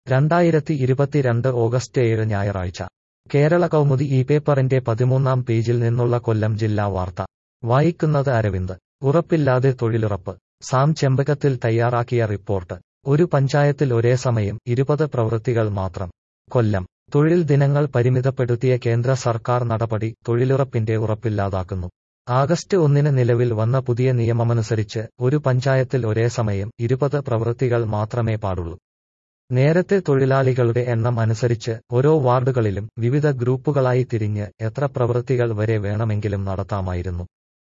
2022 August 7 ഞായറാഴ്ച കേരള കൗമുദി ഈ പേപ്പറിന്റെ 13-ാം പേജിൽ നിന്നുള്ള കൊല്ലം ജില്ലാ വാർത്ത വായിക്കുന്നത് അരവിന്ദ്. ഉറപ്പില്ലാതെ തൊഴിലുറപ്പ്. സാം ചെമ്പകത്തിൽ തയ്യാറാക്കിയ റിപ്പോർട്ട്. ഒരു പഞ്ചായത്തിൽ ഒരേ സമയം 20 പ്രവൃത്തികൾ മാത്രം. കൊല്ലം. തൊഴിൽ ദിനങ്ങൾ പരിമിതപ്പെടുത്തിയ കേന്ദ്ര സർക്കാർ നടപടി തൊഴിലുറപ്പിന്റെ ഉറപ്പില്ലാതാക്കുന്നു. ആഗസ്റ്റ് 1-ന് നിലവിൽ വന്ന പുതിയ നിയമമനുസരിച്ച് ഒരു പഞ്ചായത്തിൽ ഒരേ സമയം 20 പ്രവൃത്തികൾ മാത്രമേ പാടുള്ളൂ. നേരത്തെ തൊഴിലാളികളുടെ എണ്ണം അനുസരിച്ച് ഓരോ വാർഡുകളിലും വിവിധ ഗ്രൂപ്പുകളായി തിരിഞ്ഞ് എത്ര പ്രവൃത്തികൾ വരെ വേണമെങ്കിലും നടത്താമായിരുന്നു.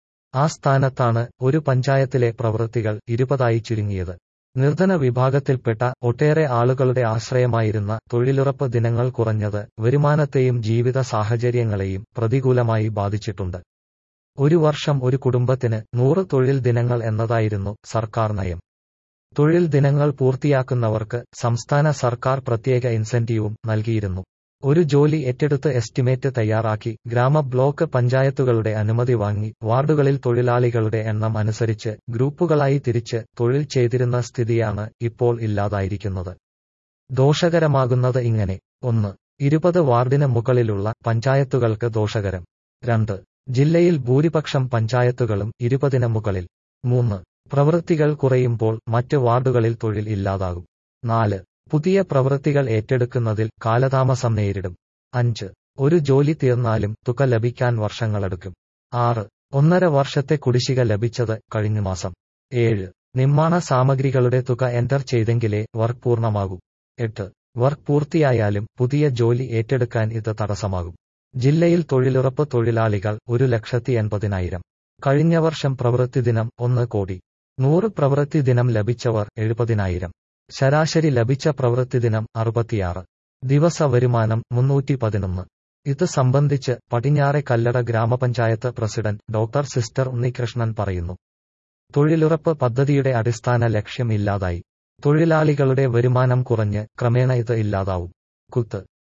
ആ സ്ഥാനത്താണ് ഒരു പഞ്ചായത്തിലെ പ്രവൃത്തികൾ 20ആയി ചുരുങ്ങിയത്. നിർധന വിഭാഗത്തിൽപ്പെട്ട ഒട്ടേറെ ആളുകളുടെ ആശ്രയമായിരുന്ന തൊഴിലുറപ്പ് ദിനങ്ങൾ കുറഞ്ഞത് വരുമാനത്തെയും ജീവിത സാഹചര്യങ്ങളെയും പ്രതികൂലമായി ബാധിച്ചിട്ടുണ്ട്. ഒരു വർഷം ഒരു കുടുംബത്തിന് 100 തൊഴിൽ ദിനങ്ങൾ എന്നതായിരുന്നു സർക്കാർ നയം. തൊഴിൽ ദിനങ്ങൾ പൂർത്തിയാക്കുന്നവർക്ക് സംസ്ഥാന സർക്കാർ പ്രത്യേക ഇൻസെന്റീവും നൽകിയിരുന്നു. ഒരു ജോലി ഏറ്റെടുത്ത് എസ്റ്റിമേറ്റ് തയ്യാറാക്കി ഗ്രാമ ബ്ലോക്ക് പഞ്ചായത്തുകളുടെ അനുമതി വാങ്ങി വാർഡുകളിൽ തൊഴിലാളികളുടെ എണ്ണം അനുസരിച്ച് ഗ്രൂപ്പുകളായി തിരിച്ച് തൊഴിൽ ചെയ്തിരുന്ന സ്ഥിതിയാണ് ഇപ്പോൾ ഇല്ലാതായിരിക്കുന്നത്. ദോഷകരമാകുന്നത് ഇങ്ങനെ: 1. 20 വാർഡിന് മുകളിലുള്ള പഞ്ചായത്തുകൾക്ക് ദോഷകരം. 2. ജില്ലയിൽ ഭൂരിപക്ഷം പഞ്ചായത്തുകളും 20-ന് മുകളിൽ. 3. പ്രവൃത്തികൾ കുറയുമ്പോൾ മറ്റ് വാർഡുകളിൽ തൊഴിൽ ഇല്ലാതാകും. 4. പുതിയ പ്രവൃത്തികൾ ഏറ്റെടുക്കുന്നതിൽ കാലതാമസം നേരിടും. 5. ഒരു ജോലി തീർന്നാലും തുക ലഭിക്കാൻ വർഷങ്ങളെടുക്കും. 6. 1.5 വർഷത്തെ കുടിശ്ശിക ലഭിച്ചത് കഴിഞ്ഞ മാസം. 7. നിർമ്മാണ സാമഗ്രികളുടെ തുക എൻറർ ചെയ്തെങ്കിലേ വർക്ക് പൂർണ്ണമാകൂ. 8. വർക്ക് പൂർത്തിയായാലും പുതിയ ജോലി ഏറ്റെടുക്കാൻ ഇത് തടസ്സമാകും. ജില്ലയിൽ തൊഴിലുറപ്പ് തൊഴിലാളികൾ 1,80,000. കഴിഞ്ഞ വർഷം പ്രവൃത്തിദിനം 1 കോടി. 100 പ്രവൃത്തി ദിനം ലഭിച്ചവർ 70,000. ശരാശരി ലഭിച്ച പ്രവൃത്തിദിനം 66. ദിവസ വരുമാനം 311. ഇത് സംബന്ധിച്ച് പടിഞ്ഞാറെ കല്ലട ഗ്രാമപഞ്ചായത്ത് പ്രസിഡന്റ് ഡോക്ടർ സിസ്റ്റർ ഉണ്ണികൃഷ്ണൻ പറയുന്നു. തൊഴിലുറപ്പ് പദ്ധതിയുടെ അടിസ്ഥാന ലക്ഷ്യം ഇല്ലാതായി. തൊഴിലാളികളുടെ വരുമാനം കുറഞ്ഞ് ക്രമേണ ഇത് ഇല്ലാതാവും. കുത്ത്.